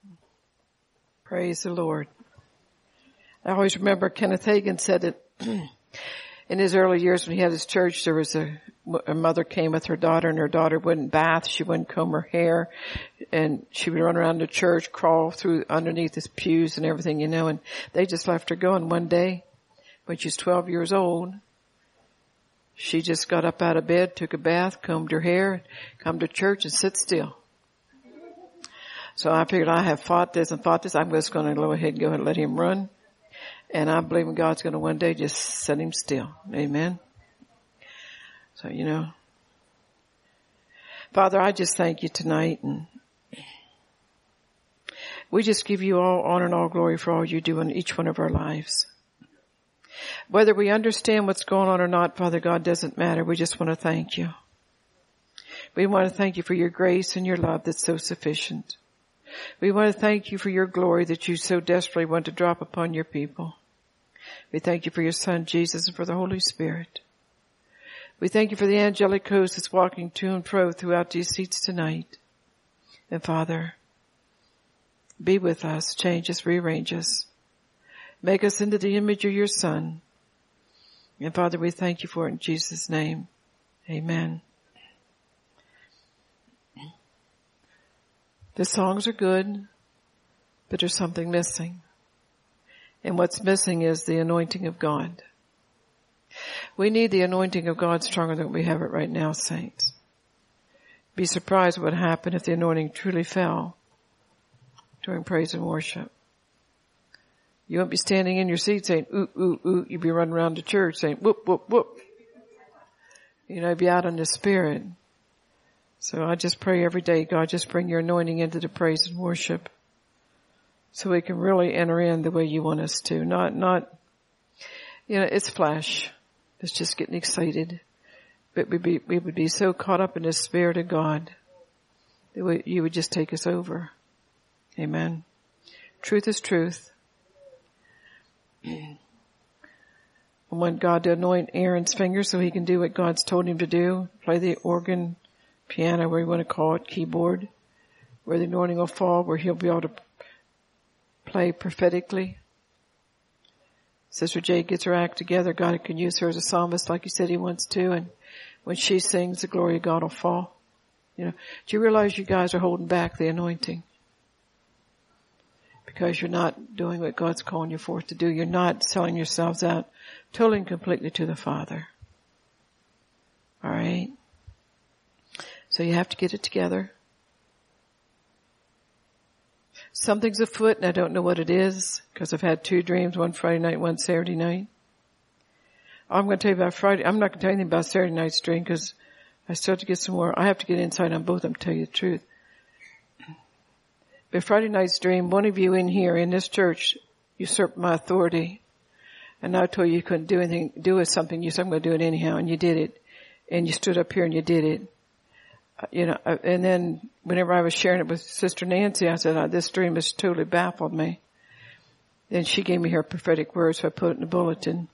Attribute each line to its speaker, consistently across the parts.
Speaker 1: Praise the Lord. I always remember Kenneth Hagin said that in his early years when he had his church, there was a mother came with her daughter, and her daughter wouldn't bath. She wouldn't comb her hair, and she would run around the church, crawl through underneath his pews and everything, and they just left her go. And one day, when she was 12 years old, she just got up out of bed, took a bath, combed her hair, come to church and sit still. So I figured I have fought this. I'm just going to go ahead and let him run. And I believe in God's going to one day just set him still. Amen. So, Father, I just thank you tonight. And we just give you all honor and all glory for all you do in each one of our lives. Whether we understand what's going on or not, Father God, doesn't matter. We just want to thank you. We want to thank you for your grace and your love that's so sufficient. We want to thank you for your glory that you so desperately want to drop upon your people. We thank you for your Son, Jesus, and for the Holy Spirit. We thank you for the angelic host that's walking to and fro throughout these seats tonight. And Father, be with us, change us, rearrange us. Make us into the image of your Son. And Father, we thank you for it in Jesus' name. Amen. The songs are good, but there's something missing. And what's missing is the anointing of God. We need the anointing of God stronger than we have it right now, saints. Be surprised what would happen if the anointing truly fell during praise and worship. You won't be standing in your seat saying, ooh, ooh, ooh. You'd be running around the church saying, whoop, whoop, whoop. Be out in the Spirit. So I just pray every day, God, just bring your anointing into the praise and worship so we can really enter in the way you want us to. Not, it's flesh. It's just getting excited. But we would be so caught up in the Spirit of God that you would just take us over. Amen. Truth is truth. I want God to anoint Aaron's fingers so he can do what God's told him to do. Play the organ, piano, where you want to call it, keyboard, where the anointing will fall, where he'll be able to play prophetically. Sister Jade gets her act together. God can use her as a psalmist like he said he wants to. And when she sings, the glory of God will fall. Do you realize you guys are holding back the anointing? Because you're not doing what God's calling you forth to do. You're not selling yourselves out totally and completely to the Father. All right? So you have to get it together. Something's afoot, and I don't know what it is, because I've had 2 dreams, one Friday night, one Saturday night. I'm going to tell you about Friday. I'm not going to tell you anything about Saturday night's dream, because I still have to get some more. I have to get insight on both of them, to tell you the truth. But Friday night's dream, one of you in here, in this church, usurped my authority. And I told you couldn't do anything, do something. You said, I'm going to do it anyhow, and you did it. And you stood up here and you did it. And then whenever I was sharing it with Sister Nancy, I said, this dream has totally baffled me. Then she gave me her prophetic words, so I put it in the bulletin.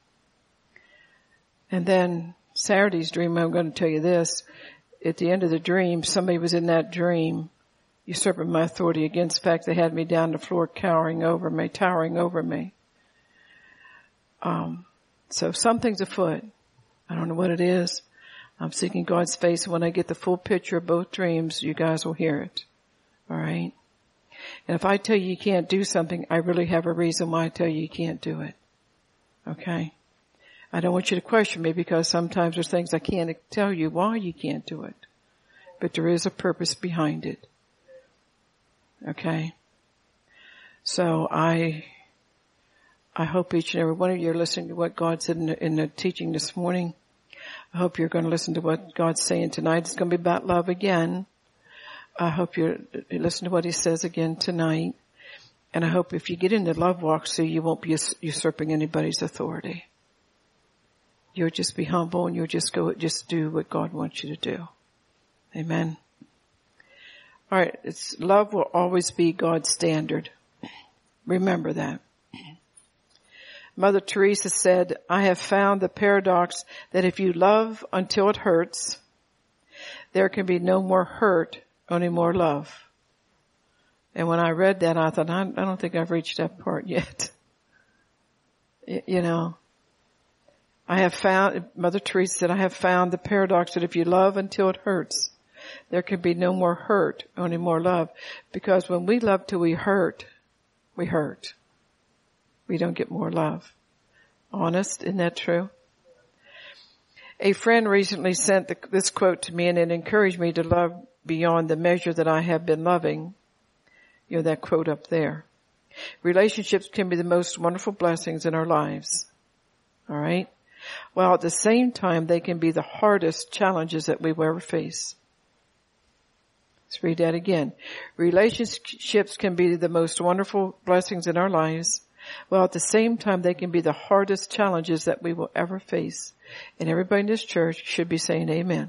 Speaker 1: And then Saturday's dream, I'm going to tell you this. At the end of the dream, somebody was in that dream usurping my authority against the fact they had me down the floor towering over me. So something's afoot. I don't know what it is. I'm seeking God's face. When I get the full picture of both dreams, you guys will hear it. All right? And if I tell you can't do something, I really have a reason why I tell you can't do it. Okay? I don't want you to question me, because sometimes there's things I can't tell you why you can't do it. But there is a purpose behind it. Okay? So I hope each and every one of you are listening to what God said in the teaching this morning. I hope you're going to listen to what God's saying tonight. It's going to be about love again. I hope you listen to what he says again tonight. And I hope if you get into love walk, so you won't be usurping anybody's authority. You'll just be humble, and you'll just do what God wants you to do. Amen. All right. Love will always be God's standard. Remember that. Mother Teresa said, I have found the paradox that if you love until it hurts, there can be no more hurt, only more love. And when I read that, I thought, I don't think I've reached that part yet. You know, I have found, Mother Teresa said, I have found the paradox that if you love until it hurts, there can be no more hurt, only more love. Because when we love till we hurt. We don't get more love. Honest, isn't that true? A friend recently sent this quote to me, and it encouraged me to love beyond the measure that I have been loving. You know, that quote up there. Relationships can be the most wonderful blessings in our lives. All right? While at the same time, they can be the hardest challenges that we will ever face. Let's read that again. Relationships can be the most wonderful blessings in our lives, while at the same time they can be the hardest challenges that we will ever face. And everybody in this church should be saying amen.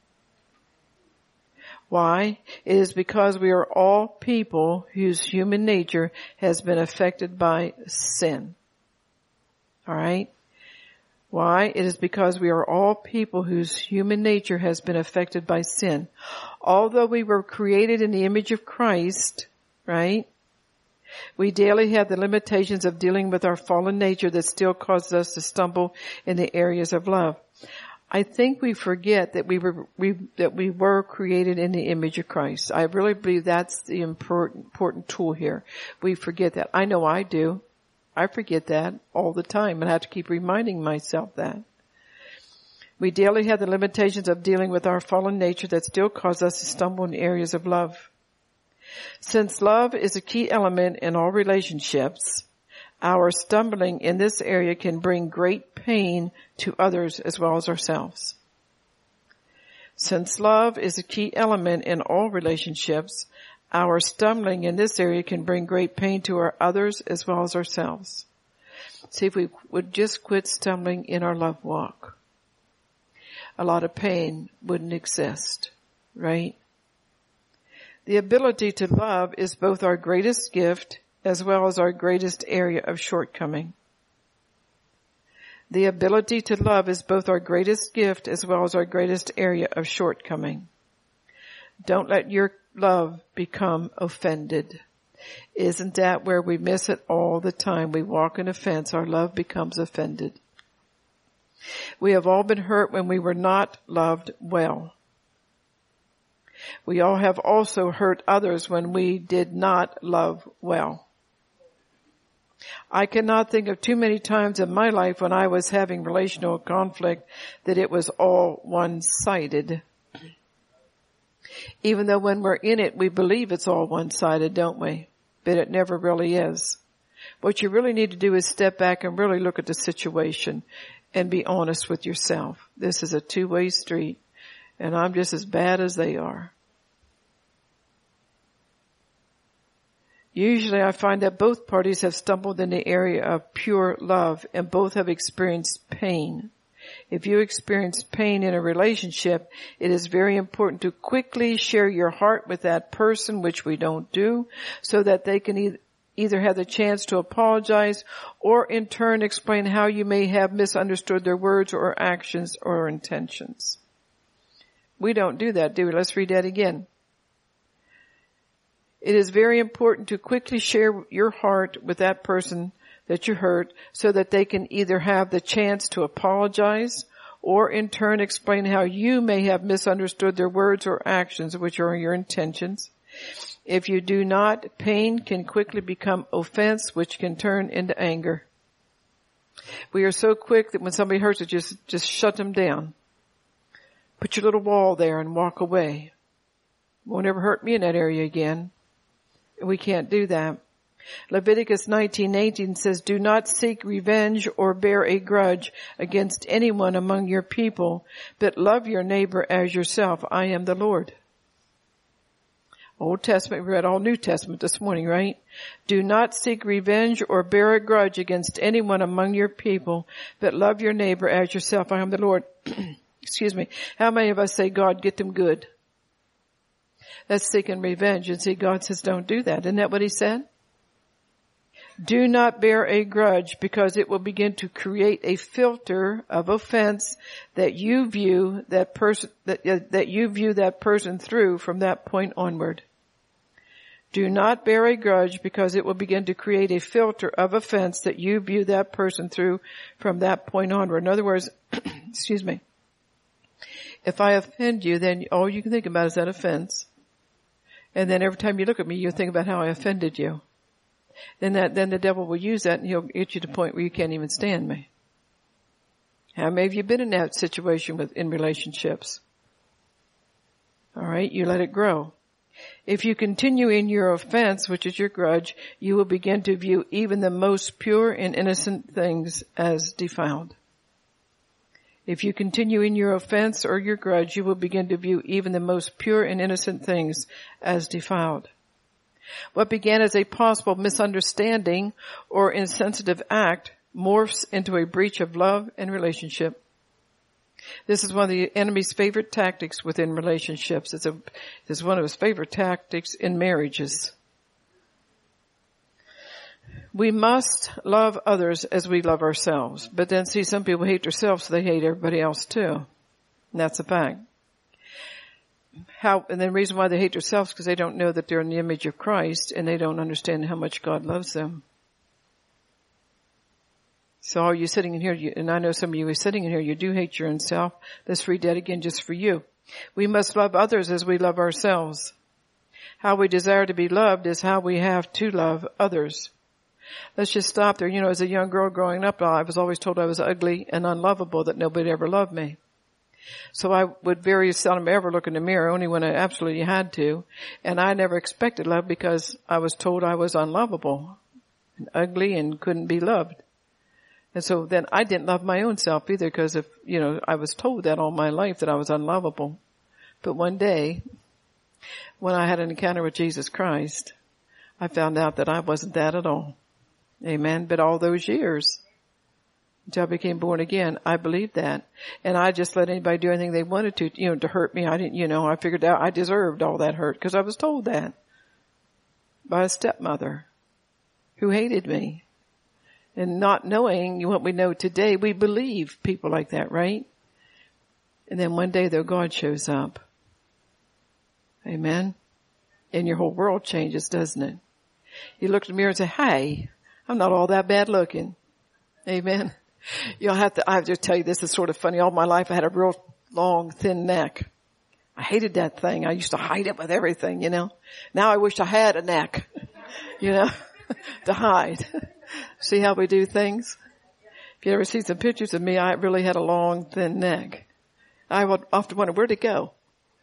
Speaker 1: Why? It is because we are all people whose human nature has been affected by sin. All right? Why? It is because we are all people whose human nature has been affected by sin. Although we were created in the image of Christ, right? We daily have the limitations of dealing with our fallen nature that still causes us to stumble in the areas of love. I think we forget that we were created in the image of Christ. I really believe that's the important tool here. We forget that. I know I do. I forget that all the time, and I have to keep reminding myself that. We daily have the limitations of dealing with our fallen nature that still cause us to stumble in areas of love. Since love is a key element in all relationships, our stumbling in this area can bring great pain to others as well as ourselves. Since love is a key element in all relationships, our stumbling in this area can bring great pain to our others as well as ourselves. See, if we would just quit stumbling in our love walk, a lot of pain wouldn't exist, right? The ability to love is both our greatest gift as well as our greatest area of shortcoming. The ability to love is both our greatest gift as well as our greatest area of shortcoming. Don't let your love become offended. Isn't that where we miss it all the time? We walk in offense, our love becomes offended. We have all been hurt when we were not loved well. We all have also hurt others when we did not love well. I cannot think of too many times in my life when I was having relational conflict that it was all one-sided. Even though when we're in it, we believe it's all one-sided, don't we? But it never really is. What you really need to do is step back and really look at the situation and be honest with yourself. This is a two-way street, and I'm just as bad as they are. Usually I find that both parties have stumbled in the area of pure love, and both have experienced pain. If you experience pain in a relationship, it is very important to quickly share your heart with that person, which we don't do, so that they can either have the chance to apologize or in turn explain how you may have misunderstood their words or actions or intentions. We don't do that, do we? Let's read that again. It is very important to quickly share your heart with that person that you hurt so that they can either have the chance to apologize or in turn explain how you may have misunderstood their words or actions, which are your intentions. If you do not, pain can quickly become offense, which can turn into anger. We are so quick that when somebody hurts us, just shut them down. Put your little wall there and walk away. Won't ever hurt me in that area again. We can't do that. Leviticus 19:18 says, do not seek revenge or bear a grudge against anyone among your people, but love your neighbor as yourself. I am the Lord. Old Testament, we read all New Testament this morning, right? Do not seek revenge or bear a grudge against anyone among your people, but love your neighbor as yourself. I am the Lord. Excuse me. How many of us say, God, get them good? That's seeking revenge. And see, God says, don't do that. Isn't that what he said? Do not bear a grudge, because it will begin to create a filter of offense that you view that person, that you view that person through from that point onward. Do not bear a grudge, because it will begin to create a filter of offense that you view that person through from that point onward. In other words, excuse me, if I offend you, then all you can think about is that offense. And then every time you look at me, you think about how I offended you. Then the devil will use that, and he'll get you to the point where you can't even stand me. How many of you been in that situation in relationships? All right, you let it grow. If you continue in your offense, which is your grudge, you will begin to view even the most pure and innocent things as defiled. If you continue in your offense or your grudge, you will begin to view even the most pure and innocent things as defiled. What began as a possible misunderstanding or insensitive act morphs into a breach of love and relationship. This is one of the enemy's favorite tactics within relationships. It's one of his favorite tactics in marriages. We must love others as we love ourselves. But then see, some people hate themselves, so they hate everybody else too. And that's a fact. And the reason why they hate themselves is because they don't know that they're in the image of Christ, and they don't understand how much God loves them. So are you sitting in here, and I know some of you are sitting in here, you do hate your own self. Let's read that again just for you. We must love others as we love ourselves. How we desire to be loved is how we have to love others. Let's just stop there. You know, as a young girl growing up, I was always told I was ugly and unlovable, that nobody ever loved me. So I would very seldom ever look in the mirror, only when I absolutely had to. And I never expected love because I was told I was unlovable and ugly and couldn't be loved. And so then I didn't love my own self either, because I was told that all my life, that I was unlovable. But one day, when I had an encounter with Jesus Christ, I found out that I wasn't that at all. Amen. But all those years, until I became born again, I believed that. And I just let anybody do anything they wanted to hurt me. I didn't, I figured out I deserved all that hurt because I was told that by a stepmother who hated me. And not knowing what we know today, we believe people like that, right? And then one day, though, God shows up. Amen. And your whole world changes, doesn't it? You look in the mirror and say, hey, I'm not all that bad looking. Amen. I have to tell you, this is sort of funny. All my life I had a real long, thin neck. I hated that thing. I used to hide it with everything, Now I wish I had a neck, to hide. See how we do things? If you ever see some pictures of me, I really had a long, thin neck. I would often wonder, where'd it go?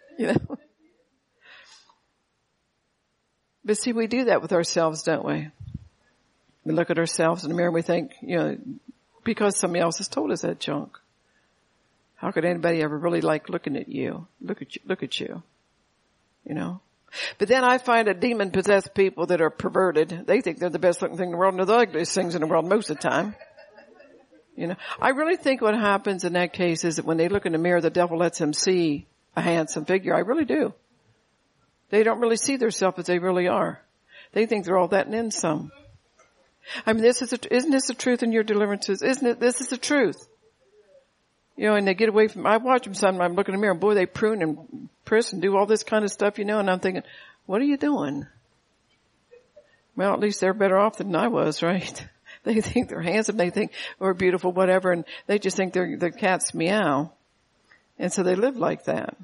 Speaker 1: But see, we do that with ourselves, don't we? We look at ourselves in the mirror and we think, because somebody else has told us that junk. How could anybody ever really like looking at you? Look at you. But then I find that demon-possessed people that are perverted, they think they're the best looking thing in the world, and they're the ugliest things in the world most of the time. I really think what happens in that case is that when they look in the mirror, the devil lets them see a handsome figure. I really do. They don't really see themselves as they really are. They think they're all that and then some. I mean, isn't this the truth in your deliverances? This is the truth. And they get away from, I watch them sometimes, I'm looking in the mirror, and boy, they prune and press and do all this kind of stuff, and I'm thinking, what are you doing? Well, at least they're better off than I was, right? They think they're handsome, they think we're beautiful, whatever, and they just think they're the cat's meow. And so they live like that.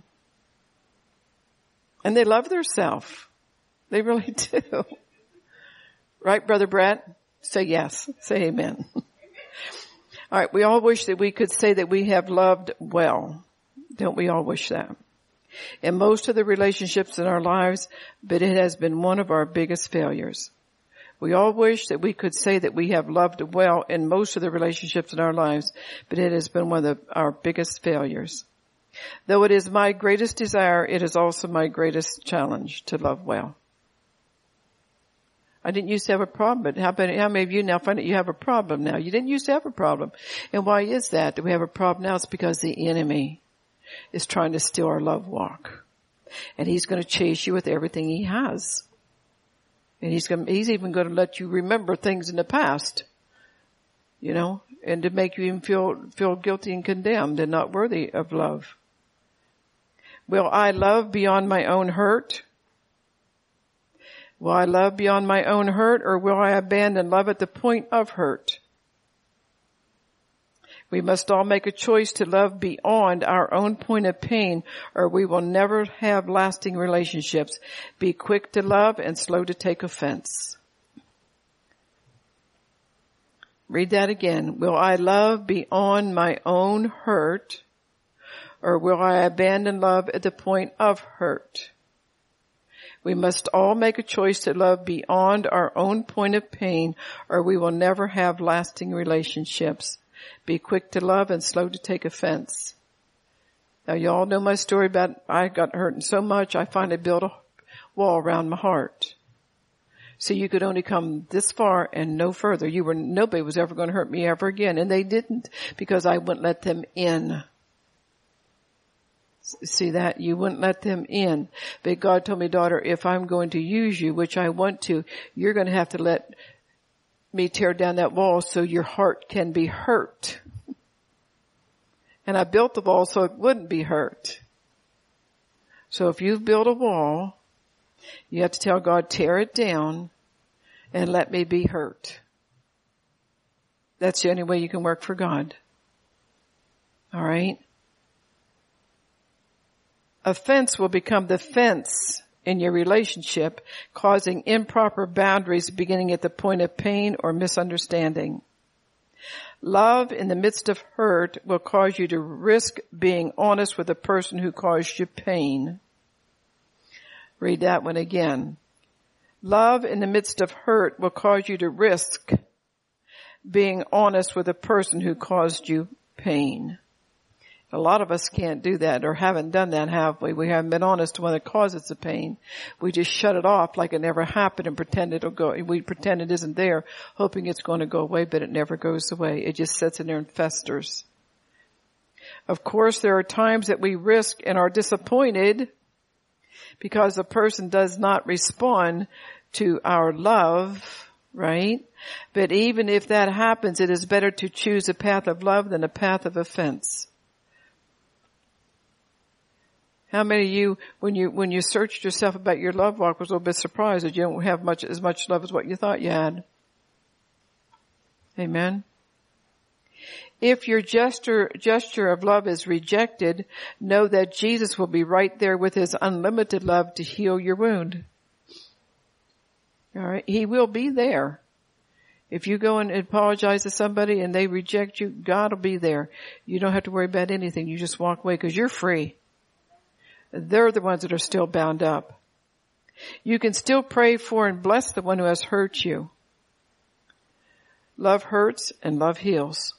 Speaker 1: And they love their self. They really do. Right, Brother Brett? Say yes. Say amen. All right, we all wish that we could say that we have loved well. Don't we all wish that? In most of the relationships in our lives, but it has been one of our biggest failures. We all wish that we could say that we have loved well in most of the relationships in our lives, but it has been one of our biggest failures. Though it is my greatest desire, it is also my greatest challenge to love well. I didn't used to have a problem, but how many of you now find that you have a problem now? You didn't used to have a problem. And why is that? Do we have a problem now? It's because the enemy is trying to steal our love walk. And he's going to chase you with everything he has. And he's even going to let you remember things in the past, and to make you even feel guilty and condemned and not worthy of love. Will I love beyond my own hurt? Will I love beyond my own hurt, or will I abandon love at the point of hurt? We must all make a choice to love beyond our own point of pain, or we will never have lasting relationships. Be quick to love and slow to take offense. Read that again. Will I love beyond my own hurt, or will I abandon love at the point of hurt? We must all make a choice to love beyond our own point of pain, or we will never have lasting relationships. Be quick to love and slow to take offense. Now, you all know my story about I got hurt so much I finally built a wall around my heart. So you could only come this far and no further. Nobody was ever going to hurt me ever again, and they didn't, because I wouldn't let them in. See that? You wouldn't let them in. But God told me, daughter, if I'm going to use you, which I want to, you're going to have to let me tear down that wall so your heart can be hurt. And I built the wall so it wouldn't be hurt. So if you've built a wall, you have to tell God, tear it down and let me be hurt. That's the only way you can work for God. All right? Offense will become the fence in your relationship, causing improper boundaries beginning at the point of pain or misunderstanding. Love in the midst of hurt will cause you to risk being honest with the person who caused you pain. Read that one again. Love in the midst of hurt will cause you to risk being honest with the person who caused you pain. A lot of us can't do that, or haven't done that, have we? We haven't been honest when it causes the pain. We just shut it off like it never happened and pretend it'll go. We pretend it isn't there, hoping it's going to go away, but it never goes away. It just sits in there and festers. Of course, there are times that we risk and are disappointed because the person does not respond to our love, right? But even if that happens, it is better to choose a path of love than a path of offense. How many of you, when you searched yourself about your love walk, was a little bit surprised that you don't have as much love as what you thought you had? Amen. If your gesture of love is rejected, know that Jesus will be right there with his unlimited love to heal your wound. All right. He will be there. If you go and apologize to somebody and they reject you, God will be there. You don't have to worry about anything. You just walk away because you're free. They're the ones that are still bound up. You can still pray for and bless the one who has hurt you. Love hurts and love heals.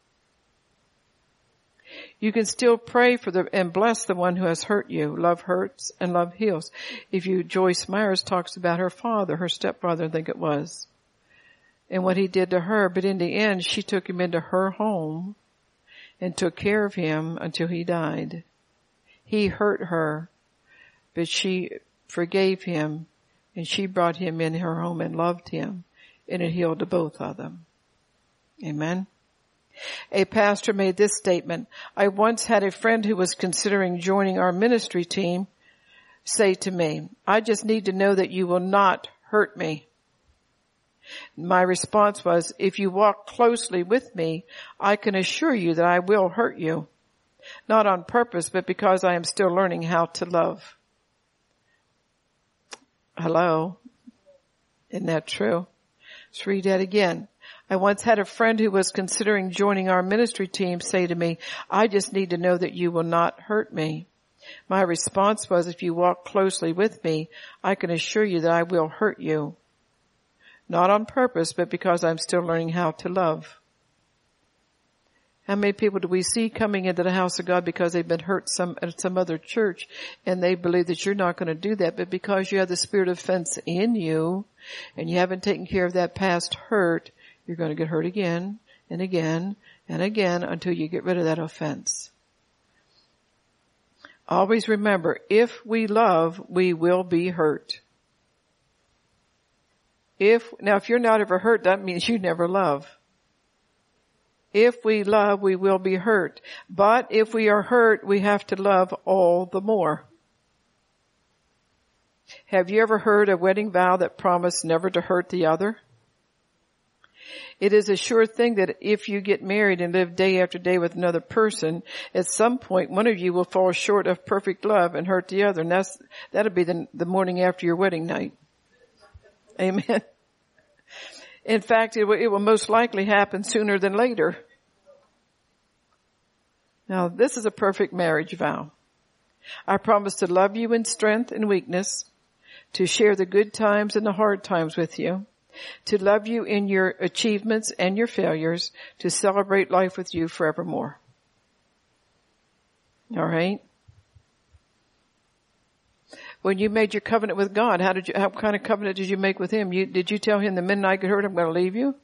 Speaker 1: You can still pray for and bless the one who has hurt you. Love hurts and love heals. Joyce Myers talks about her father, her stepfather, I think it was, and what he did to her. But in the end, she took him into her home and took care of him until he died. He hurt her, but she forgave him, and she brought him in her home and loved him, and it healed the both of them. Amen. A pastor made this statement: I once had a friend who was considering joining our ministry team say to me, I just need to know that you will not hurt me. My response was, if you walk closely with me, I can assure you that I will hurt you. Not on purpose, but because I am still learning how to love. Hello? Isn't that true? Let's read that again. I once had a friend who was considering joining our ministry team say to me, I just need to know that you will not hurt me. My response was, if you walk closely with me, I can assure you that I will hurt you. Not on purpose, but because I'm still learning how to love. How many people do we see coming into the house of God because they've been hurt at some other church, and they believe that you're not going to do that, but because you have the spirit of offense in you and you haven't taken care of that past hurt, you're going to get hurt again and again and again until you get rid of that offense. Always remember, if we love, we will be hurt. If you're not ever hurt, that means you never love. If we love, we will be hurt. But if we are hurt, we have to love all the more. Have you ever heard a wedding vow that promised never to hurt the other? It is a sure thing that if you get married and live day after day with another person, at some point one of you will fall short of perfect love and hurt the other, and that'll be the morning after your wedding night. Amen. In fact, it will most likely happen sooner than later. Now, this is a perfect marriage vow. I promise to love you in strength and weakness, to share the good times and the hard times with you, to love you in your achievements and your failures, to celebrate life with you forevermore. All right? When you made your covenant with God, how kind of covenant did you make with Him? Did you tell Him the minute I get hurt, I'm going to leave you?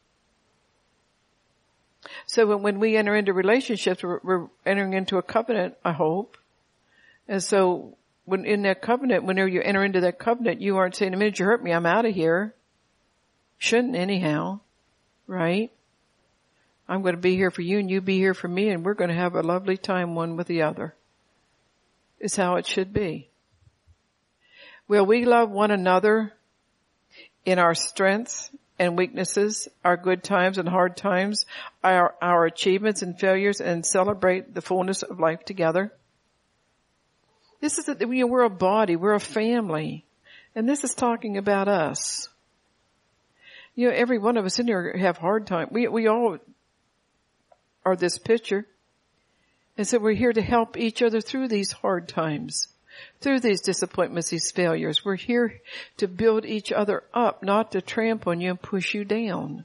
Speaker 1: So when we enter into relationships, we're entering into a covenant, I hope. And so when in that covenant, whenever you enter into that covenant, you aren't saying, the minute you hurt me, I'm out of here. Shouldn't anyhow, right? I'm going to be here for you and you be here for me, and we're going to have a lovely time one with the other. It's how it should be. Will we love one another in our strengths and weaknesses, our good times and hard times, our achievements and failures, and celebrate the fullness of life together? This is we're a body, we're a family, and this is talking about us. Every one of us in here have hard times. We all are this picture. And so we're here to help each other through these hard times, through these disappointments, these failures. We're here to build each other up, not to trample on you and push you down.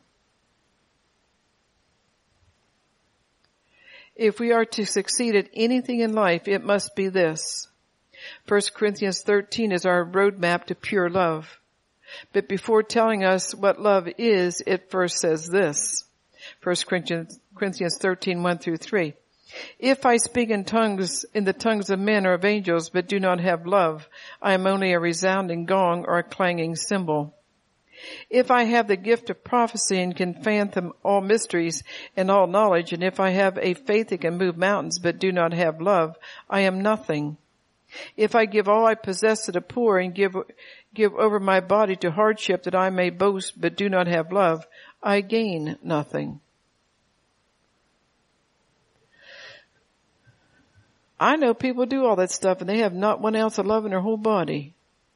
Speaker 1: If we are to succeed at anything in life, it must be this. 1 Corinthians 13 is our roadmap to pure love. But before telling us what love is, it first says this. 1 Corinthians 13, 1 through 3. If I speak in the tongues of men or of angels, but do not have love, I am only a resounding gong or a clanging cymbal. If I have the gift of prophecy and can fathom all mysteries and all knowledge, and if I have a faith that can move mountains, but do not have love, I am nothing. If I give all I possess to the poor and give over my body to hardship that I may boast, but do not have love, I gain nothing. I know people do all that stuff and they have not 1 ounce of love in their whole body.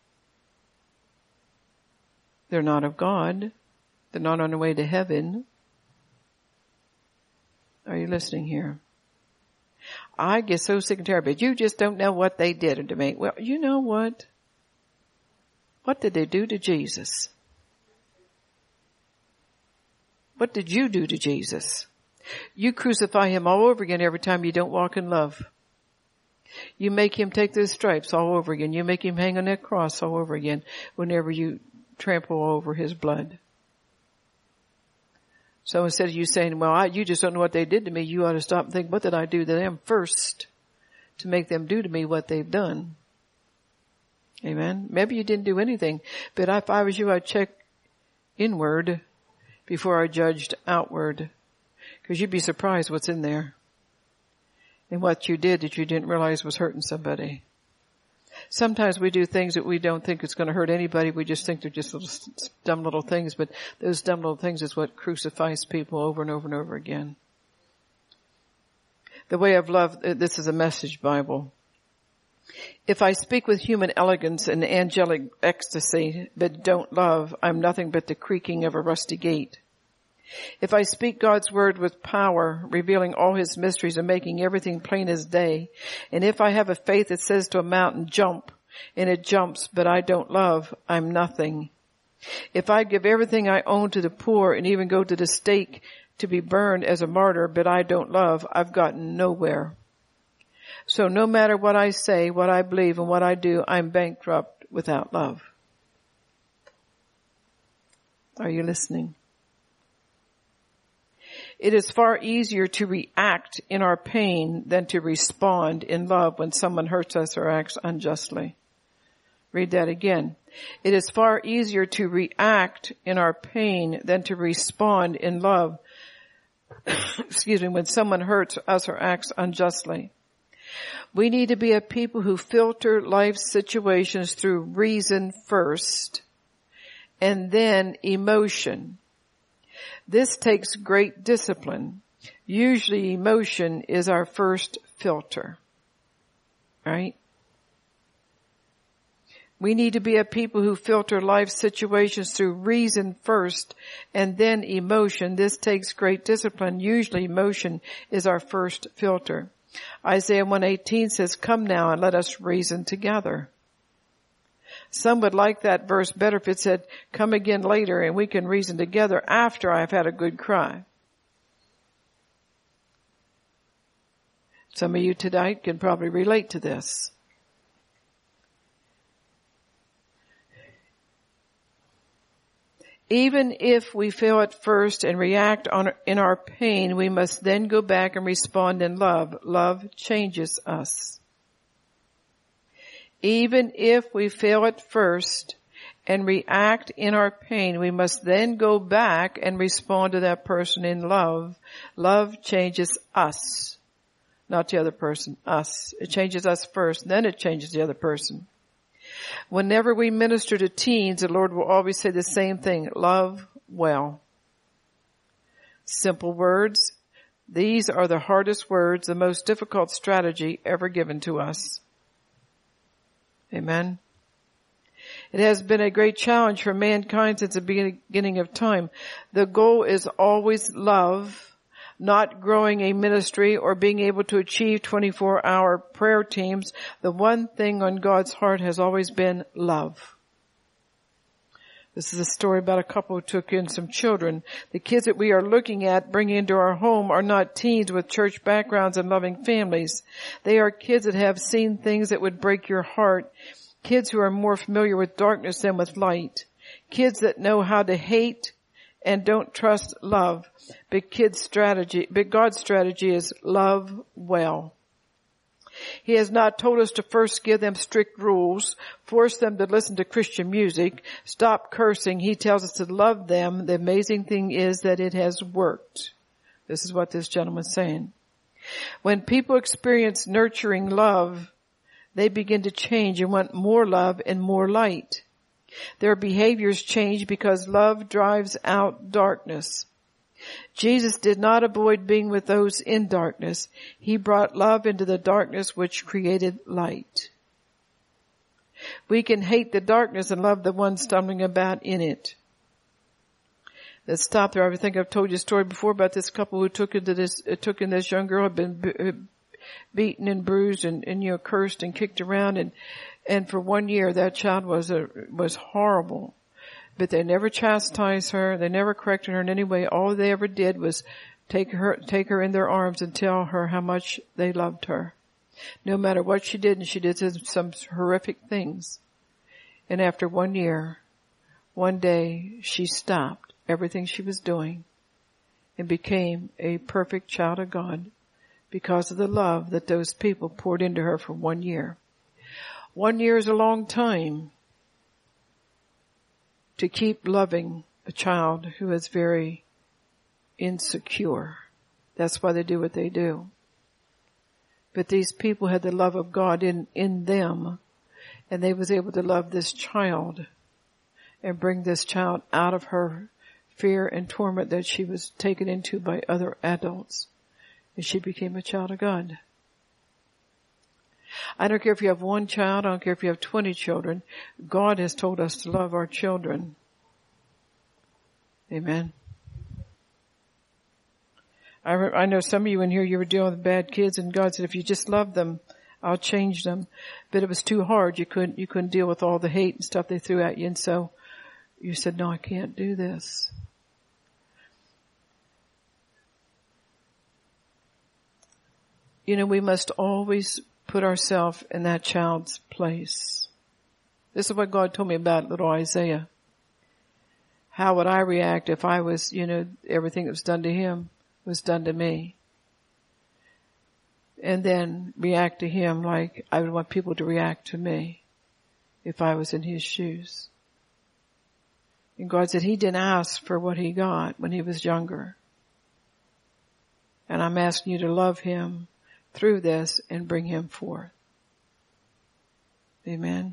Speaker 1: They're not of God. They're not on their way to heaven. Are you listening here? I get so sick and tired, but you just don't know what they did to me. Well, you know what? What did they do to Jesus? What did you do to Jesus? You crucify Him all over again every time you don't walk in love. You make Him take those stripes all over again. You make Him hang on that cross all over again whenever you trample over His blood. So instead of you saying, well, you just don't know what they did to me, you ought to stop and think, what did I do to them first to make them do to me what they've done? Amen. Maybe you didn't do anything, but if I was you, I'd check inward before I judged outward, because you'd be surprised what's in there and what you did that you didn't realize was hurting somebody. Sometimes we do things that we don't think it's going to hurt anybody. We just think they're just little dumb little things, but those dumb little things is what crucifies people over and over and over again. The way of love, this is a Message Bible. If I speak with human elegance and angelic ecstasy, but don't love, I'm nothing but the creaking of a rusty gate. If I speak God's word with power, revealing all His mysteries and making everything plain as day, and if I have a faith that says to a mountain, jump, and it jumps, but I don't love, I'm nothing. If I give everything I own to the poor and even go to the stake to be burned as a martyr, but I don't love, I've gotten nowhere. So no matter what I say, what I believe, and what I do, I'm bankrupt without love. Are you listening? It is far easier to react in our pain than to respond in love when someone hurts us or acts unjustly. Read that again. It is far easier to react in our pain than to respond in love, when someone hurts us or acts unjustly. We need to be a people who filter life situations through reason first and then emotion. This takes great discipline. Usually emotion is our first filter, right? We need to be a people who filter life situations through reason first and then emotion. This takes great discipline. Usually emotion is our first filter. Isaiah 1:18 says, "Come now and let us reason together." Some would like that verse better if it said, "Come again later and we can reason together after I've had a good cry." Some of you tonight can probably relate to this. Even if we fail at first and react in our pain, we must then go back and respond in love. Love changes us. Even if we fail at first and react in our pain, we must then go back and respond to that person in love. Love changes us, not the other person, us. It changes us first, then it changes the other person. Whenever we minister to teens, the Lord will always say the same thing: love well. Simple words. These are the hardest words, the most difficult strategy ever given to us. Amen. It has been a great challenge for mankind since the beginning of time. The goal is always love, not growing a ministry or being able to achieve 24-hour prayer teams. The one thing on God's heart has always been love. This is a story about a couple who took in some children. The kids that we are looking at bringing into our home are not teens with church backgrounds and loving families. They are kids that have seen things that would break your heart. Kids who are more familiar with darkness than with light. Kids that know how to hate and don't trust love. But God's strategy is love well. He has not told us to first give them strict rules, force them to listen to Christian music, stop cursing. He tells us to love them. The amazing thing is that it has worked. This is what this gentleman's saying. When people experience nurturing love, they begin to change and want more love and more light. Their behaviors change because love drives out darkness. Jesus did not avoid being with those in darkness. He brought love into the darkness which created light. We can hate the darkness and love the one stumbling about in it. Let's stop there. I think I've told you a story before about this couple who took in this young girl, had been beaten and bruised and cursed and kicked around, and for 1 year that child was horrible. But they never chastised her. They never corrected her in any way. All they ever did was take her in their arms and tell her how much they loved her. No matter what she did, and she did some horrific things. And after 1 year, one day she stopped everything she was doing and became a perfect child of God because of the love that those people poured into her for 1 year. 1 year is a long time to keep loving a child who is very insecure. That's why they do what they do. But these people had the love of God in them, and they was able to love this child and bring this child out of her fear and torment that she was taken into by other adults. And she became a child of God. I don't care if you have one child. I don't care if you have 20 children. God has told us to love our children. Amen. I know some of you in here, you were dealing with bad kids, and God said, if you just love them, I'll change them. But it was too hard. You couldn't deal with all the hate and stuff they threw at you. And so you said, no, I can't do this. We must always put ourselves in that child's place. This is what God told me about little Isaiah. How would I react if I was, everything that was done to him was done to me? And then react to him like I would want people to react to me if I was in his shoes. And God said he didn't ask for what he got when he was younger. And I'm asking you to love him through this and bring him forth. Amen.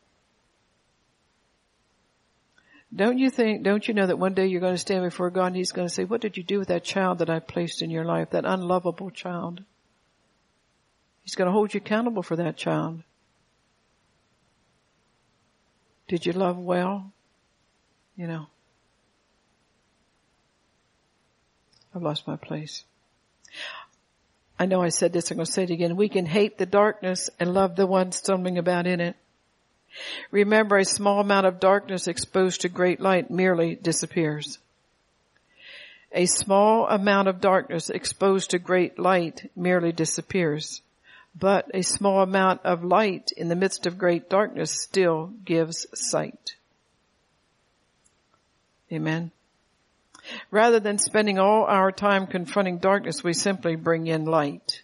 Speaker 1: Don't you know that one day you're going to stand before God and he's going to say, what did you do with that child that I placed in your life, that unlovable child? He's going to hold you accountable for that child. Did you love well? You know. I've lost my place. I know I said this, I'm going to say it again. We can hate the darkness and love the one stumbling about in it. Remember, a small amount of darkness exposed to great light merely disappears. A small amount of darkness exposed to great light merely disappears. But a small amount of light in the midst of great darkness still gives sight. Amen. Rather than spending all our time confronting darkness, we simply bring in light.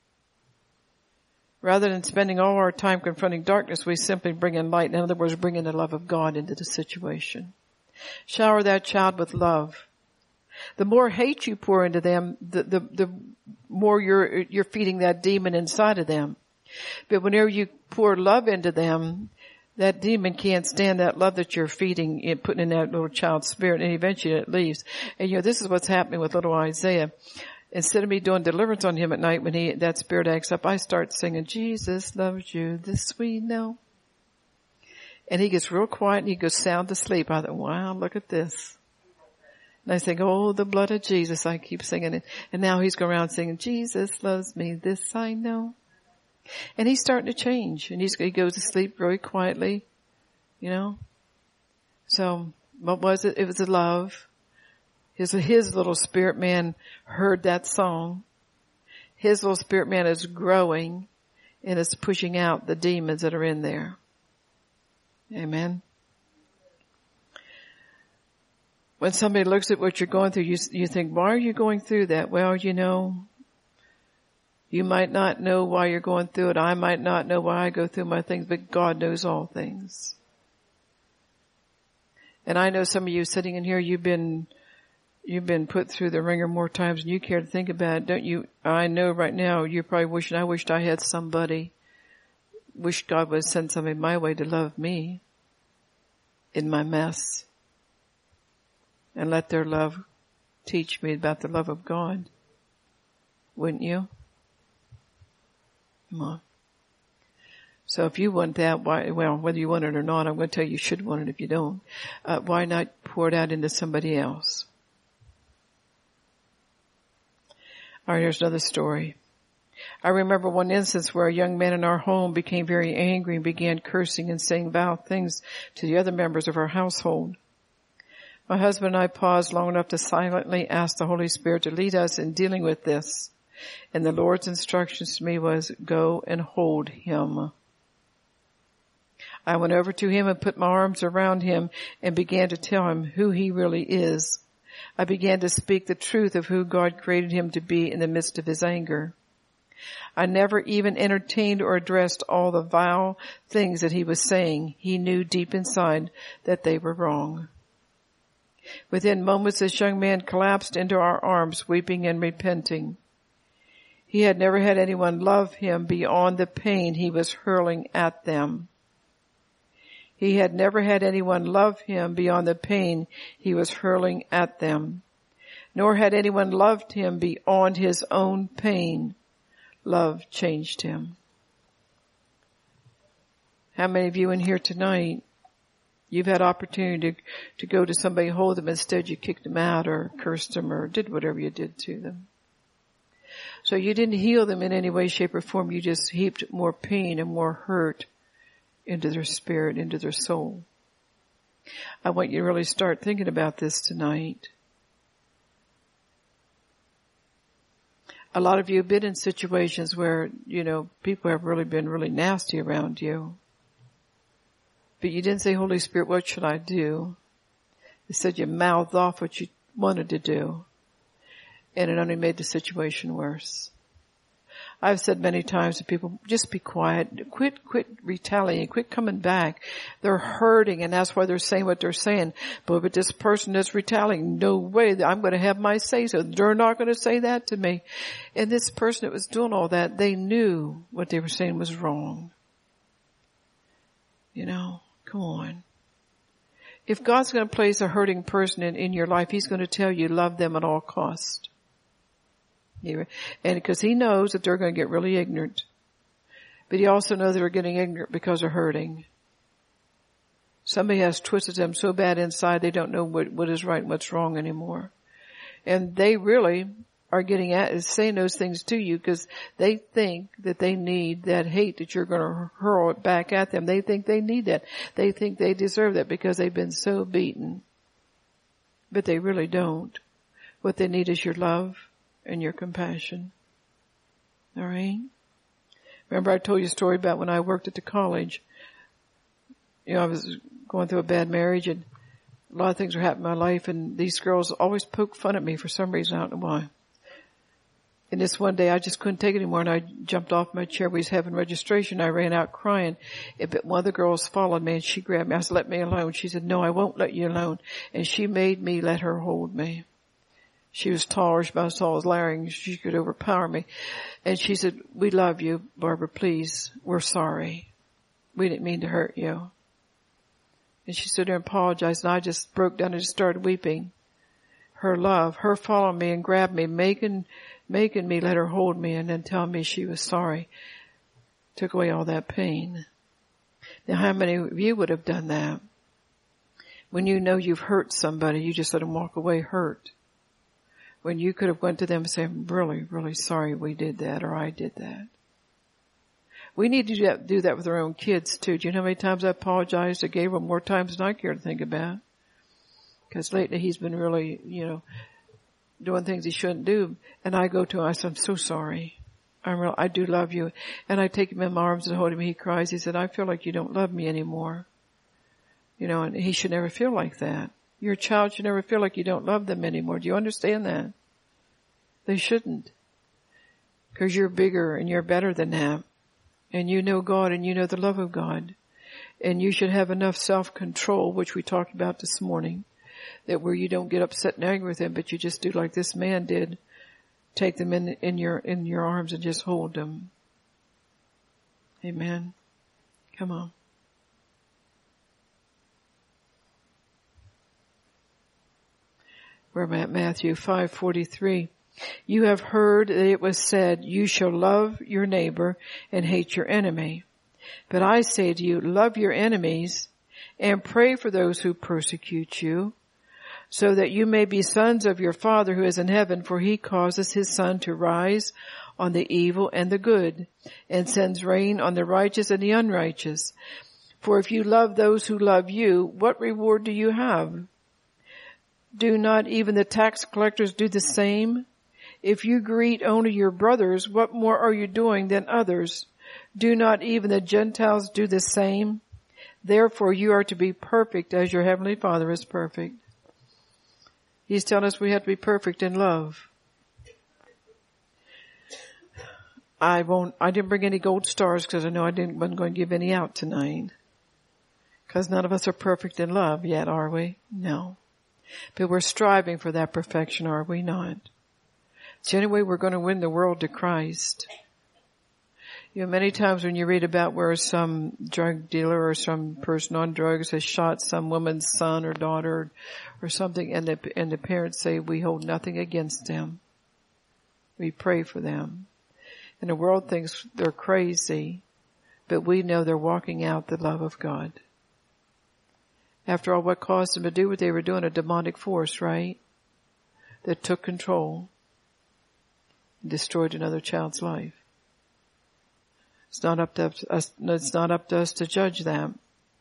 Speaker 1: Rather than spending all our time confronting darkness, we simply bring in light. In other words, bring in the love of God into the situation. Shower that child with love. The more hate you pour into them, the more you're feeding that demon inside of them. But whenever you pour love into them, that demon can't stand that love that you're feeding, putting in that little child's spirit, and eventually it leaves. And this is what's happening with little Isaiah. Instead of me doing deliverance on him at night when that spirit acts up, I start singing, Jesus loves you, this we know. And he gets real quiet and he goes sound asleep. I thought, wow, look at this. And I think, oh, the blood of Jesus. I keep singing it. And now he's going around singing, Jesus loves me, this I know. And he's starting to change. And he goes to sleep very quietly, So, what was it? It was a love. His little spirit man heard that song. His little spirit man is growing and is pushing out the demons that are in there. Amen. When somebody looks at what you're going through, you think, why are you going through that? Well, you might not know why you're going through it. I might not know why I go through my things, but God knows all things. And I know some of you sitting in here, you've been put through the ringer more times than you care to think about it, don't you? I know right now you're probably wishing, I wished I had somebody, wish God would send somebody my way to love me in my mess and let their love teach me about the love of God. Wouldn't you? Come on. So if you want that, whether you want it or not, I'm going to tell you you should want it if you don't. Why not pour it out into somebody else? All right, here's another story. I remember one instance where a young man in our home became very angry and began cursing and saying vile things to the other members of our household. My husband and I paused long enough to silently ask the Holy Spirit to lead us in dealing with this. And the Lord's instructions to me was, go and hold him. I went over to him and put my arms around him and began to tell him who he really is. I began to speak the truth of who God created him to be in the midst of his anger. I never even entertained or addressed all the vile things that he was saying. He knew deep inside that they were wrong. Within moments, this young man collapsed into our arms, weeping and repenting. He had never had anyone love him beyond the pain he was hurling at them. He had never had anyone love him beyond the pain he was hurling at them. Nor had anyone loved him beyond his own pain. Love changed him. How many of you in here tonight, you've had opportunity to go to somebody, hold them, instead you kicked them out or cursed them or did whatever you did to them? So you didn't heal them in any way, shape, or form. You just heaped more pain and more hurt into their spirit, into their soul. I want you to really start thinking about this tonight. A lot of you have been in situations where, people have really been really nasty around you. But you didn't say, Holy Spirit, what should I do? Instead, you mouthed off what you wanted to do. And it only made the situation worse. I've said many times to people, just be quiet. Quit retaliating. Quit coming back. They're hurting, and that's why they're saying what they're saying. But this person that's retaliating, no way, I'm going to have my say so. They're not going to say that to me. And this person that was doing all that, they knew what they were saying was wrong. You know, come on. If God's going to place a hurting person in your life, He's going to tell you love them at all costs. And because He knows that they're going to get really ignorant. But He also knows they're getting ignorant because they're hurting. Somebody has twisted them so bad inside they don't know what is right and what's wrong anymore. And they really are saying those things to you because they think that they need that hate that you're going to hurl it back at them. They think they need that. They think they deserve that because they've been so beaten. But they really don't. What they need is your love and your compassion. All right? Remember I told you a story about when I worked at the college. You know, I was going through a bad marriage and a lot of things were happening in my life, and these girls always poked fun at me for some reason. I don't know why. And this one day I just couldn't take it anymore, and I jumped off my chair. We was having registration. I ran out crying. But one of the girls followed me and she grabbed me. I said, let me alone. She said, no, I won't let you alone. And she made me let her hold me. She was taller, she about as tall as Larry, and she could overpower me. And she said, we love you, Barbara, please. We're sorry. We didn't mean to hurt you. And she stood there and apologized, and I just broke down and just started weeping. Her love, her following me and grabbed me, making me let her hold me and then telling me she was sorry, took away all that pain. Now, how many of you would have done that? When you know you've hurt somebody, you just let them walk away hurt. When you could have went to them and said, I'm really, really sorry we did that, or I did that. We need to do that with our own kids too. Do you know how many times I apologized to Gabriel? More times than I care to think about. Because lately he's been really, doing things he shouldn't do. And I go to him, I said, I'm so sorry. I do love you. And I take him in my arms and hold him. He cries. He said, I feel like you don't love me anymore. And he should never feel like that. Your child should never feel like you don't love them anymore. Do you understand that? They shouldn't. Because you're bigger and you're better than that. And you know God and you know the love of God. And you should have enough self-control, which we talked about this morning, that where you don't get upset and angry with them, but you just do like this man did. Take them in your arms and just hold them. Amen. Come on. We're at Matthew 5:43. You have heard that it was said, you shall love your neighbor and hate your enemy. But I say to you, love your enemies and pray for those who persecute you, so that you may be sons of your Father who is in heaven, for He causes His sun to rise on the evil and the good, and sends rain on the righteous and the unrighteous. For if you love those who love you, what reward do you have? Do not even the tax collectors do the same? If you greet only your brothers, what more are you doing than others? Do not even the Gentiles do the same? Therefore you are to be perfect as your heavenly Father is perfect. He's telling us we have to be perfect in love. I didn't bring any gold stars because I know I wasn't going to give any out tonight. Because none of us are perfect in love yet, are we? No. But we're striving for that perfection, are we not? It's the only way we're going to win the world to Christ. Many times when you read about where some drug dealer or some person on drugs has shot some woman's son or daughter or something, and the parents say, we hold nothing against them. We pray for them. And the world thinks they're crazy, but we know they're walking out the love of God. After all, what caused them to do what they were doing? A demonic force, right? That took control and destroyed another child's life. It's not up to us. It's not up to us to judge them.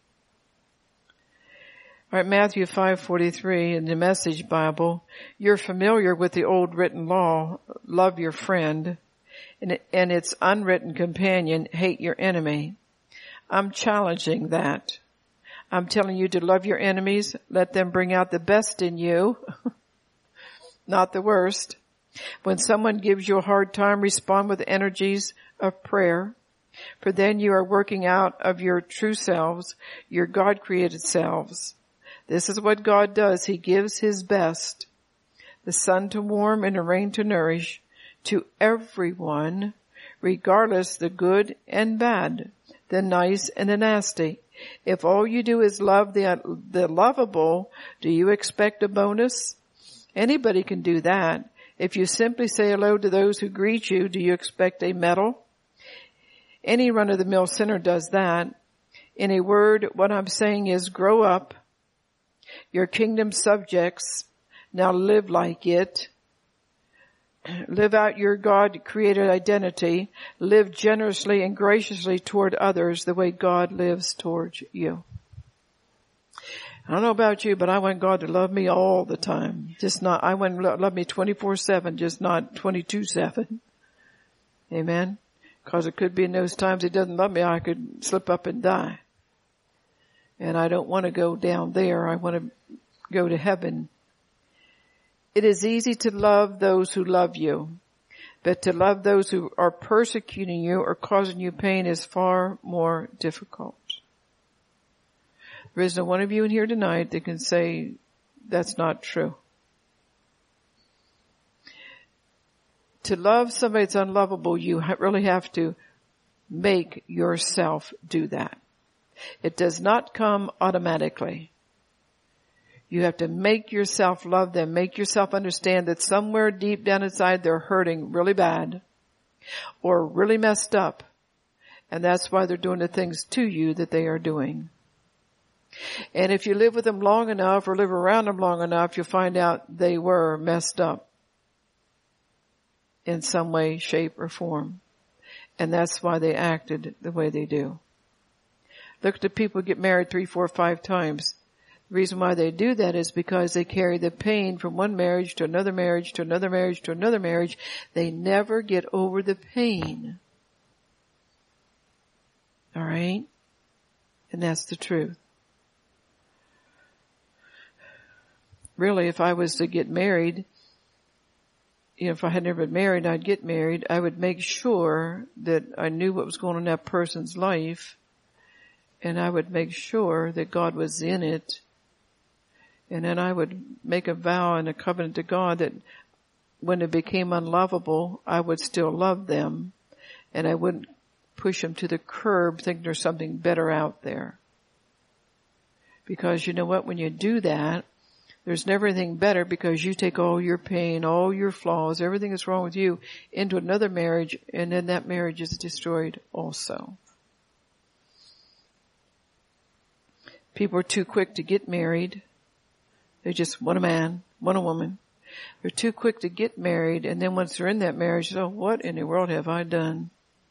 Speaker 1: All right, Matthew 5:43 in the Message Bible. You're familiar with the old written law: love your friend, and its unwritten companion: hate your enemy. I'm challenging that. I'm telling you to love your enemies. Let them bring out the best in you, not the worst. When someone gives you a hard time, respond with energies of prayer, for then you are working out of your true selves, your God-created selves. This is what God does. He gives His best, the sun to warm and the rain to nourish, to everyone, regardless the good and bad, the nice and the nasty. If all you do is love the lovable, do you expect a bonus? Anybody can do that. If you simply say hello to those who greet you, do you expect a medal? Any run-of-the-mill sinner does that. In a word, what I'm saying is grow up. Your kingdom subjects, now live like it. Live out your God-created identity. Live generously and graciously toward others the way God lives towards you. I don't know about you, but I want God to love me all the time. I want Him to love me 24/7, just not 22/7. Amen? Because it could be in those times He doesn't love me, I could slip up and die. And I don't want to go down there. I want to go to heaven. It is easy to love those who love you, but to love those who are persecuting you or causing you pain is far more difficult. There isn't one of you in here tonight that can say that's not true. To love somebody that's unlovable, you really have to make yourself do that. It does not come automatically. You have to make yourself love them. Make yourself understand that somewhere deep down inside they're hurting really bad or really messed up. And that's why they're doing the things to you that they are doing. And if you live with them long enough or live around them long enough, you'll find out they were messed up in some way, shape, or form. And that's why they acted the way they do. Look at the people who get married 3, 4, 5 times. The reason why they do that is because they carry the pain from one marriage to another marriage to another marriage to another marriage. They never get over the pain. All right? And that's the truth. Really, if I was to get married, if I had never been married, I'd get married, I would make sure that I knew what was going on in that person's life, and I would make sure that God was in it, and then I would make a vow and a covenant to God that when it became unlovable, I would still love them, and I wouldn't push them to the curb thinking there's something better out there. Because you know what? When you do that, there's never anything better, because you take all your pain, all your flaws, everything that's wrong with you into another marriage, and then that marriage is destroyed also. People are too quick to get married. They just want a man, want a woman. They're too quick to get married, and then once they're in that marriage, so what in the world have I done?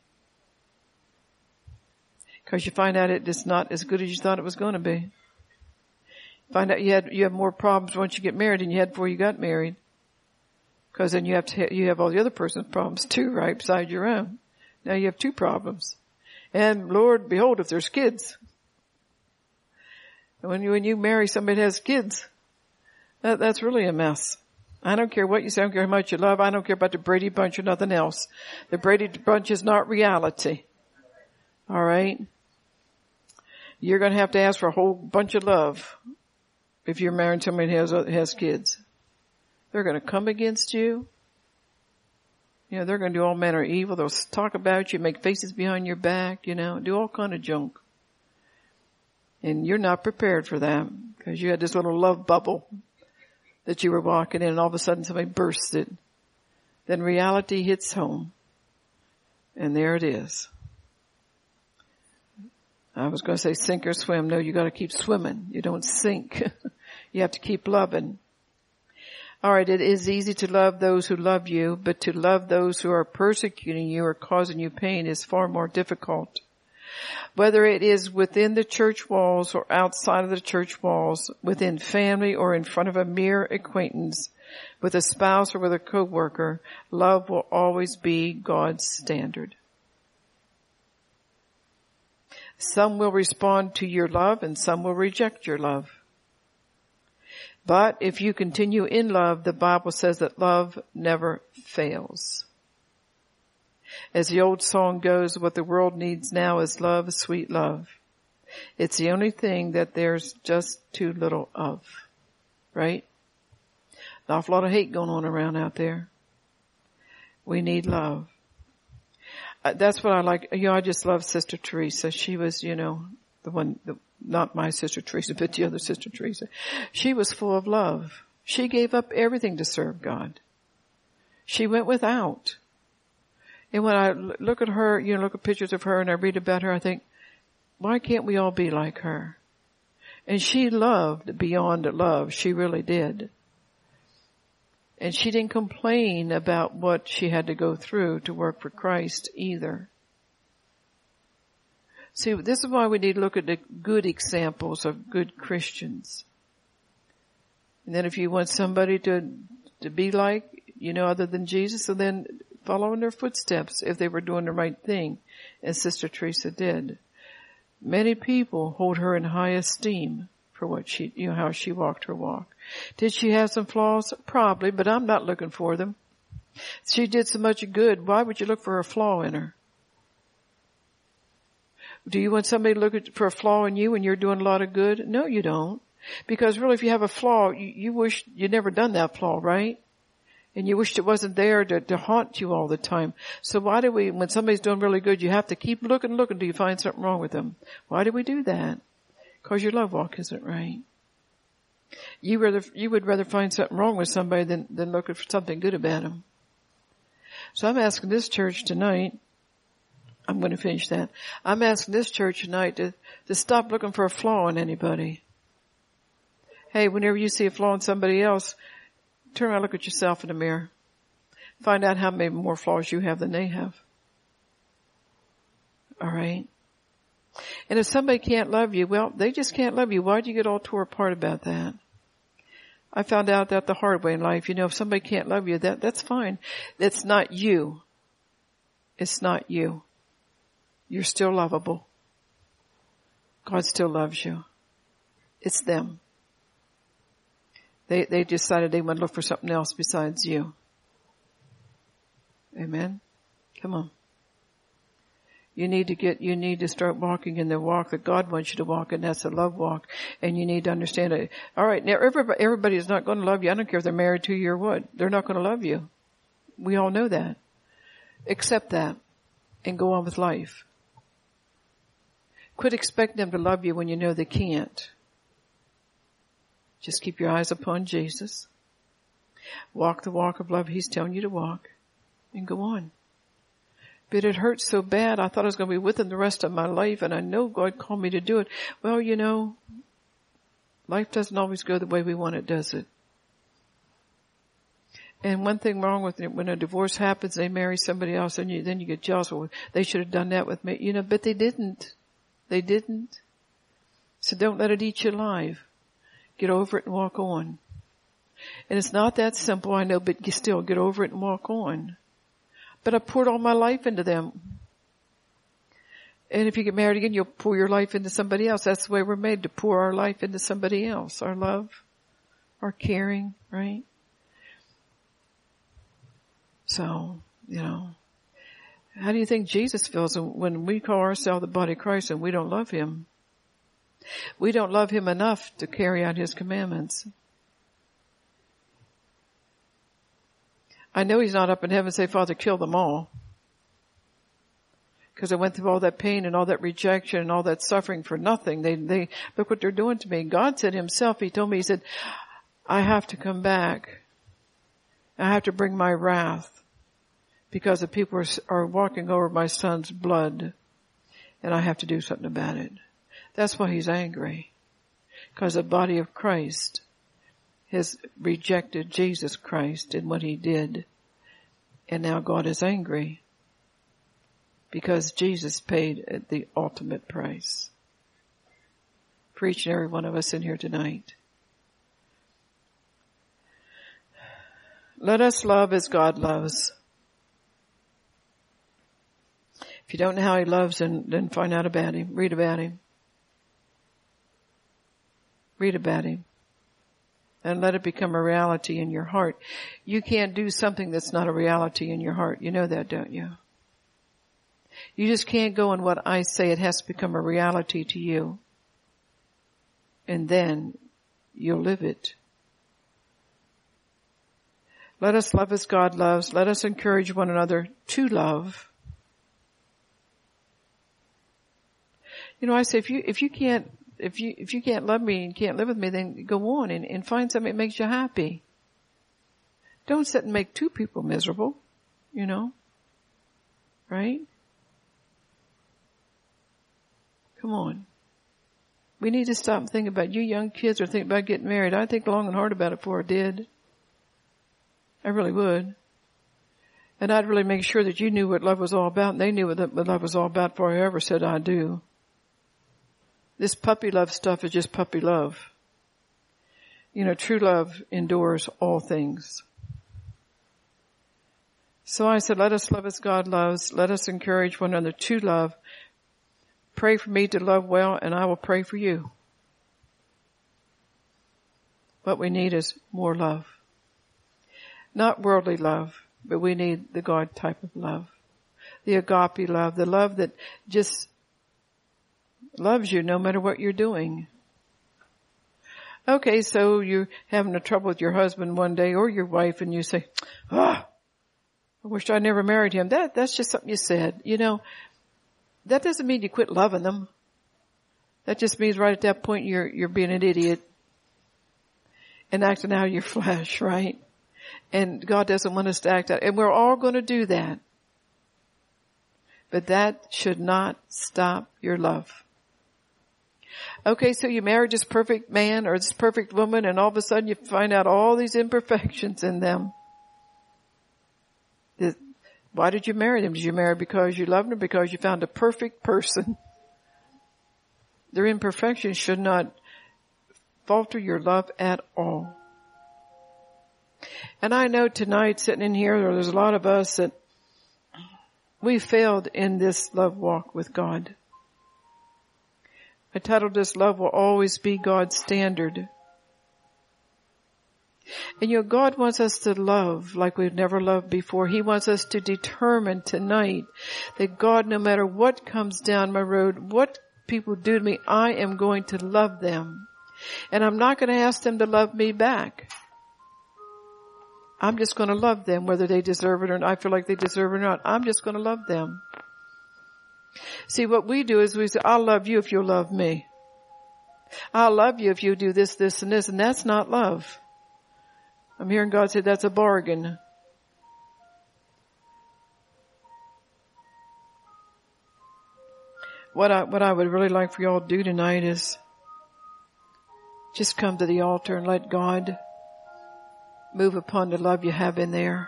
Speaker 1: Because you find out it's not as good as you thought it was going to be. Find out you have more problems once you get married than you had before you got married. Because then you have all the other person's problems too, right, beside your own. Now you have 2 problems. And Lord, behold, if there's kids. When you marry somebody that has kids, that's really a mess. I don't care what you say, I don't care how much you love, I don't care about the Brady Bunch or nothing else. The Brady Bunch is not reality. All right? You're going to have to ask for a whole bunch of love if you're marrying somebody who has kids. They're going to come against you. They're going to do all manner of evil. They'll talk about you, make faces behind your back, do all kind of junk. And you're not prepared for that because you had this little love bubble that you were walking in, and all of a sudden somebody bursts it. Then reality hits home. And there it is. I was going to say sink or swim. No, you got to keep swimming. You don't sink. You have to keep loving. All right, it is easy to love those who love you, but to love those who are persecuting you or causing you pain is far more difficult. Whether it is within the church walls or outside of the church walls, within family or in front of a mere acquaintance, with a spouse or with a coworker, love will always be God's standard. Some will respond to your love and some will reject your love. But if you continue in love, the Bible says that love never fails. As the old song goes, what the world needs now is love, sweet love. It's the only thing that there's just too little of. Right? An awful lot of hate going on around out there. We need love. That's what I like. I just love Sister Teresa. She was, the one, not my Sister Teresa, but the other Sister Teresa. She was full of love. She gave up everything to serve God. She went without. And when I look at her, look at pictures of her and I read about her, I think, why can't we all be like her? And she loved beyond love. She really did. And she didn't complain about what she had to go through to work for Christ either. See, this is why we need to look at the good examples of good Christians. And then if you want somebody to be like, other than Jesus, so then follow in their footsteps if they were doing the right thing, as Sister Teresa did. Many people hold her in high esteem for what she, how she walked her walk. Did she have some flaws? Probably, but I'm not looking for them. She did so much good. Why would you look for a flaw in her? Do you want somebody to look for a flaw in you when you're doing a lot of good? No, you don't. Because really, if you have a flaw, you wish you'd never done that flaw, right? And you wished it wasn't there to haunt you all the time. So why do we, when somebody's doing really good, you have to keep looking till you find something wrong with them? Why do we do that? Because your love walk isn't right. You would rather find something wrong with somebody than look for something good about them. So I'm asking this church tonight, I'm going to finish that. I'm asking this church tonight to stop looking for a flaw in anybody. Hey, whenever you see a flaw in somebody else, turn around and look at yourself in the mirror. Find out how many more flaws you have than they have. All right? And if somebody can't love you, well, they just can't love you. Why'd you get all tore apart about that? I found out that the hard way in life. If somebody can't love you, that's fine. It's not you. It's not you. You're still lovable. God still loves you. It's them. They decided they want to look for something else besides you. Amen? Come on. You need to start walking in the walk that God wants you to walk, and that's a love walk. And you need to understand it. All right, now everybody is not going to love you. I don't care if they're married to you or what. They're not going to love you. We all know that. Accept that and go on with life. Quit expecting them to love you when you know they can't. Just keep your eyes upon Jesus. Walk the walk of love He's telling you to walk, and go on. But it hurts so bad. I thought I was going to be with Him the rest of my life, and I know God called me to do it. Well, life doesn't always go the way we want it, does it? And one thing wrong with it, when a divorce happens, they marry somebody else, and then you get jealous. Well, they should have done that with me, but they didn't. They didn't. So don't let it eat you alive. Get over it and walk on. And it's not that simple, I know, but you still get over it and walk on. But I poured all my life into them. And if you get married again, you'll pour your life into somebody else. That's the way we're made, to pour our life into somebody else. Our love, our caring, right? So, how do you think Jesus feels when we call ourselves the body of Christ and we don't love Him? We don't love Him enough to carry out His commandments. I know He's not up in heaven and say, Father, kill them all. Because I went through all that pain and all that rejection and all that suffering for nothing. They look what they're doing to me. God said Himself, He told me, He said, I have to come back. I have to bring my wrath because the people are walking over my Son's blood, and I have to do something about it. That's why He's angry. Because the body of Christ has rejected Jesus Christ and what He did. And now God is angry because Jesus paid the ultimate price for each and every one of us in here tonight. Let us love as God loves. If you don't know how He loves, then find out about Him. Read about Him. Read about Him. and let it become a reality in your heart. You can't do something that's not a reality in your heart. You know that, don't you? You just can't go on what I say. It has to become a reality to you. And then you'll live it. Let us love as God loves. Let us encourage one another to love. You know, I say, if you can't love me and can't live with me, then go on and find something that makes you happy. Don't sit and make two people miserable, you know, right? Come on. We need to stop and think about, you young kids are thinking about getting married. I'd think long and hard about it before I did. I really would. And I'd really make sure that you knew what love was all about, and they knew what love was all about before I ever said I do. This puppy love stuff is just puppy love. You know, true love endures all things. So I said, let us love as God loves. Let us encourage one another to love. Pray for me to love well, and I will pray for you. What we need is more love. Not worldly love, but we need the God type of love. The agape love, the love that just loves you no matter what you're doing. Okay, so you're having a trouble with your husband one day or your wife, and you say, I wish I never married him. That's just something you said. You know, that doesn't mean you quit loving them. That just means right at that point you're being an idiot and acting out of your flesh, right? And God doesn't want us to act out. And we're all going to do that. But that should not stop your love. Okay, so you married this perfect man or this perfect woman, and all of a sudden you find out all these imperfections in them. Why did you marry them? Did you marry because you loved them or because you found a perfect person? Their imperfections should not falter your love at all. And I know tonight, sitting in here, there's a lot of us that we failed in this love walk with God. I titled this, Love Will Always Be God's Standard. And you know, God wants us to love like we've never loved before. He wants us to determine tonight that God, no matter what comes down my road, what people do to me, I am going to love them. And I'm not going to ask them to love me back. I'm just going to love them, whether they deserve it or not. I feel like they deserve it or not. I'm just going to love them. See, what we do is we say, I'll love you if you'll love me. I'll love you if you do this, this, and this. And that's not love. I'm hearing God say that's a bargain. What I would really like for y'all to do tonight is just come to the altar and let God move upon the love you have in there.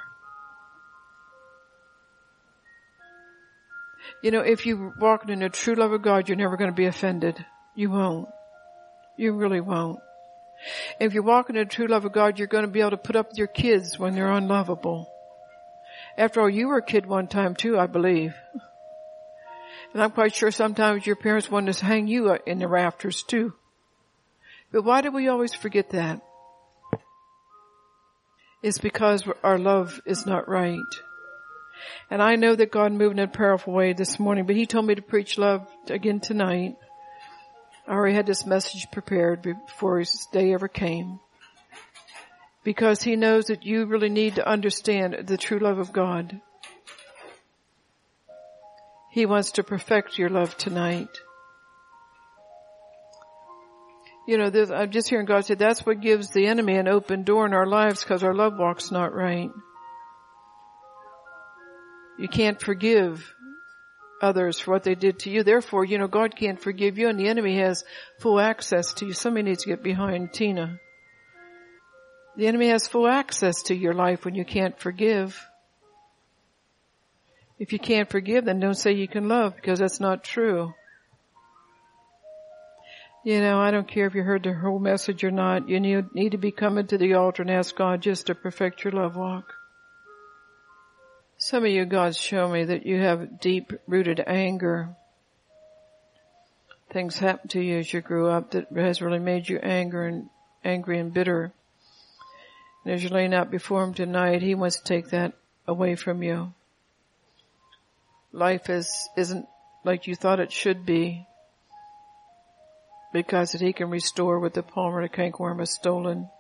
Speaker 1: You know, if you're walking in the true love of God, you're never going to be offended. You won't. You really won't. If you're walking in the true love of God, you're going to be able to put up with your kids when they're unlovable. After all, you were a kid one time too, I believe. And I'm quite sure sometimes your parents wanted to hang you in the rafters too. But why do we always forget that? It's because our love is not right. And I know that God moved in a powerful way this morning, but He told me to preach love again tonight. I already had this message prepared before His day ever came. Because He knows that you really need to understand the true love of God. He wants to perfect your love tonight. You know, I'm just hearing God say that's what gives the enemy an open door in our lives, because our love walk's not right. You can't forgive others for what they did to you. Therefore, you know, God can't forgive you, and the enemy has full access to you. Somebody needs to get behind Tina. The enemy has full access to your life when you can't forgive. If you can't forgive, then don't say you can love, because that's not true. You know, I don't care if you heard the whole message or not. You need to be coming to the altar and ask God just to perfect your love walk. Some of you, God's shown me that you have deep-rooted anger. Things happened to you as you grew up that has really made you angry and bitter. And as you're laying out before Him tonight, He wants to take that away from you. Life isn't like you thought it should be, because He can restore what the palmer and the cankerworm has stolen.